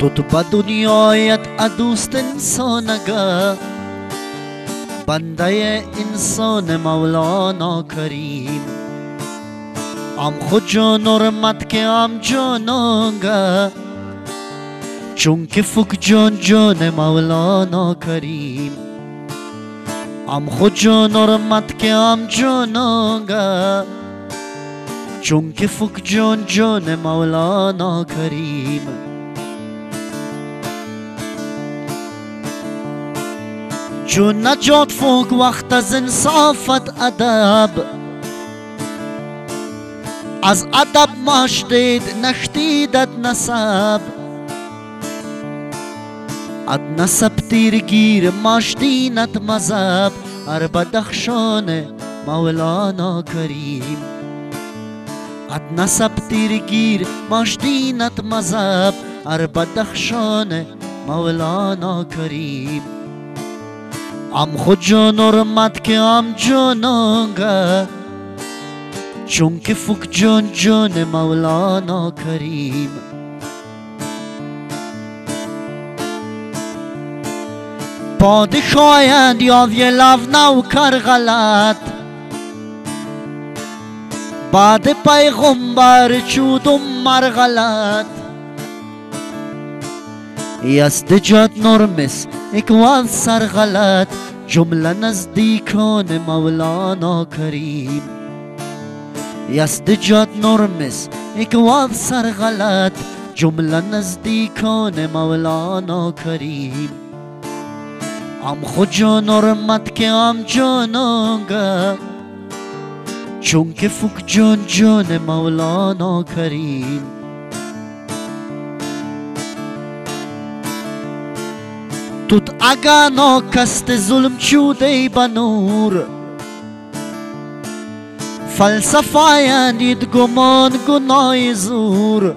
تو به دنیایت دوست انسان اگر بنده انسان مولانا کریم ام خود جان رحمت که ام جانانگا چون که فک جان جان مولانا کریم ام خود جان رحمت که ام جانانگا چون که فک جان جان مولانا کریم چون نجات فوق وقت از انصافت ادب از ادب مشدید نشتیدت نسب اد نسب تیرگیر مشدینت مذهب ار بدخشان مولانا کریم اد نسب تیرگیر مشدینت مذهب ار بدخشان مولانا کریم ام خود جان رحمت که ام جانانگا چون که فک جان جان مولانا کریم پادشاهند یا ویلو نوکر غلط بعد پیغمبر چود عمر غلط یستجاد نرمس اکوال سر غلط جمله نزدیکان مولانا کریم یستجاد نرمس اکوال سر غلط جمله نزدیکان مولانا کریم ام خود جان رحمت که ام جانانگا چون که فک جان جان مولانا کریم توت اگا ناکست ظلم چوده بنور فلسفه یعنید گمان گناه زور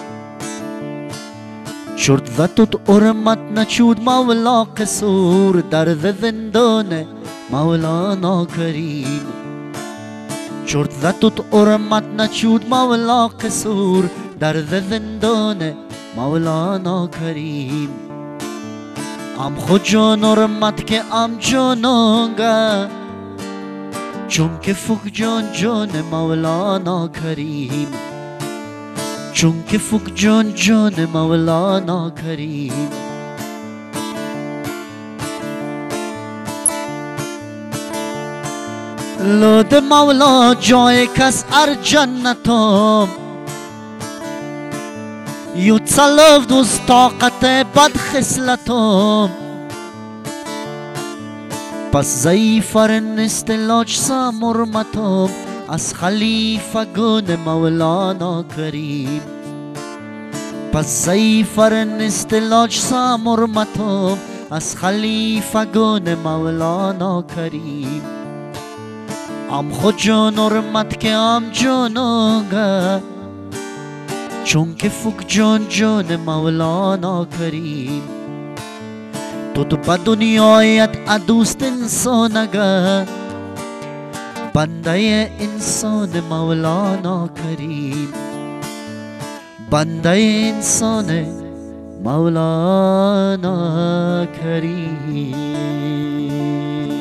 شرط و توت ارمت نچود مولا قصور درد زندان مولانا کریم شرط و توت ارمت نچود مولا قصور درد زندان مولانا کریم ام خود جان رحمت که ام جانانگا چون که فک جان جان مولانا کریم چون که فک جان جان مولانا کریم لود مولا جای کس ار جنتم یو چلو دوست طاقت بد خسلتم پس ضعیفر نیست لاج سامرمتم از خلیفه گون مولانا کریم پس ضعیفر نیست لاج سامرمتم از خلیفه گون مولانا کریم ام خود جان رحمت که ام جانانگا چون که فک جان جان مولانا کریم تو به دنیایت دوست انسان اگر بنده انسان مولانا کریم بنده انسان مولانا کریم